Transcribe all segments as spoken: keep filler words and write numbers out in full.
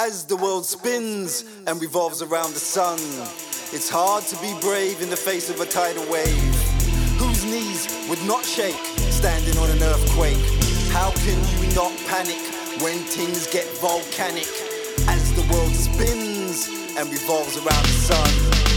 As the world spins and revolves around the sun, it's hard to be brave in the face of a tidal wave. Whose knees would not shake standing on an earthquake? How can you not panic when things get volcanic? As the world spins and revolves around the sun,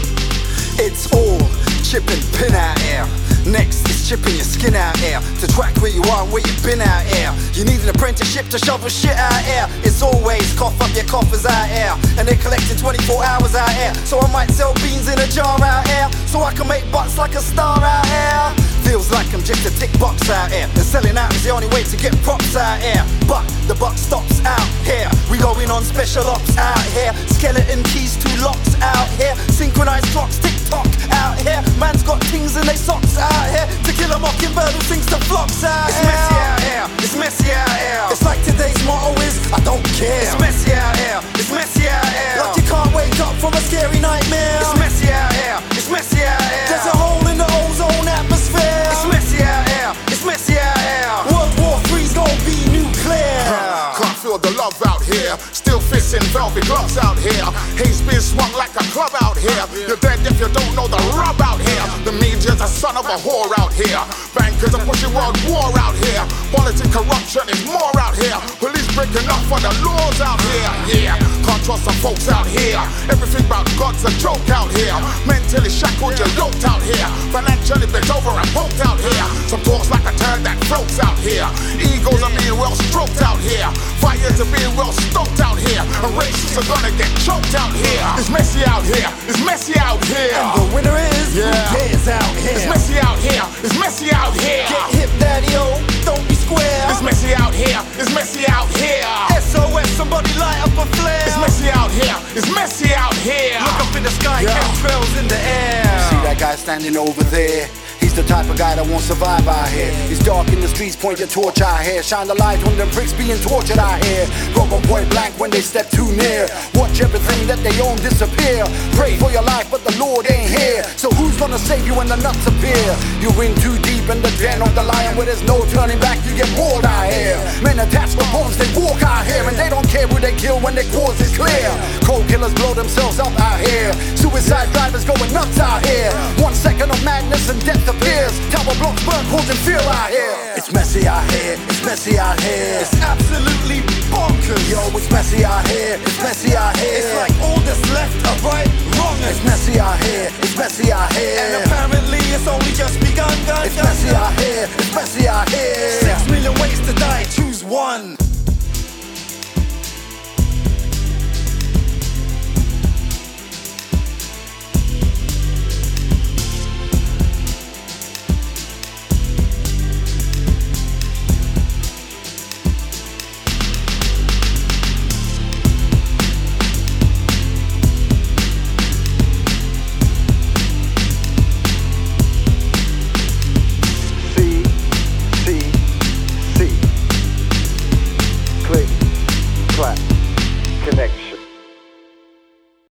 it's all chip and pin out here. Next is chipping your skin out here to track where you are and where you've been out here. You need an apprenticeship to shovel shit out here. It's always cough up your coffers out here, and they're collecting twenty-four hours out here. So I might sell beans in a jar out here, so I can make bucks like a star out here. Feels like I'm just a tick box out here, and selling out is the only way to get props out here. But the buck stops out here. We going on special ops out here. Skeleton keys, two locks out here. Synchronized clocks, tick tock out here. Man's got things in they socks out here. To kill a mockingbird who sings to flocks out here. It's messy out here, it's messy out here. It's like today's motto is, I don't care. It's messy out here, it's messy out here. Like you can't wake up from a scary nightmare. It's messy out here, it's messy out here. There's a hole in the ozone atmosphere. It's messy out here, it's messy out here. World War three's gonna be nuclear. Can't feel the love out here. Still fists in velvet gloves out here. Haze being swung like a club out here. You're dead if you don't know the rub out here. The media's a son of a whore out here. Bankers are pushing world war out here. Politics corruption is more out here. Police breaking up for the laws out here. Yeah, can't trust some folks out here. Everything about God's a joke out here. Mentally shackled, you're yoked out here. Financially bent over and poked out here. Some talks like a turd that floats out here. Egos are being well stroked out here. Fires are being well stoked out here. And racists are gonna get choked out here. It's messy out here, it's messy out here. And the winner is, yeah, who cares out here? It's messy out here, it's messy out here. Get hip, daddy-o, don't be square. It's messy out here, it's messy out here. S O S, somebody light up a flare. It's messy out here, it's messy out here. Look up in the sky, yeah. chemtrails in the air. See that guy standing over there? He's the type of guy that won't survive out here. He's dark in the streets, point your torch out here. Shine the light on them pricks being tortured out here. Rob on point blank when they step too near. Watch everything that they own disappear. Pray for your life, but the Lord ain't here. So who's gonna save you when the nuts appear? You're in too deep in the den of the lion, where there's no turning back, you get mauled out here. Men attached with bombs, they walk out here, and they don't care who they kill when their cause is clear. Cold killers blow themselves up out here. Suicide drivers going nuts out here. One second of madness and death appears. Tower blocks burn, causing fear out here. It's messy out here, it's messy out here. It's absolutely bonkers. Yo, it's messy out here, it's messy out here. It's like all that's left are right wrong. It's messy out here, it's messy out here. And apparently it's only just begun, gun, It's gun, messy gun. out here, it's messy out here. Six million ways to die, choose one.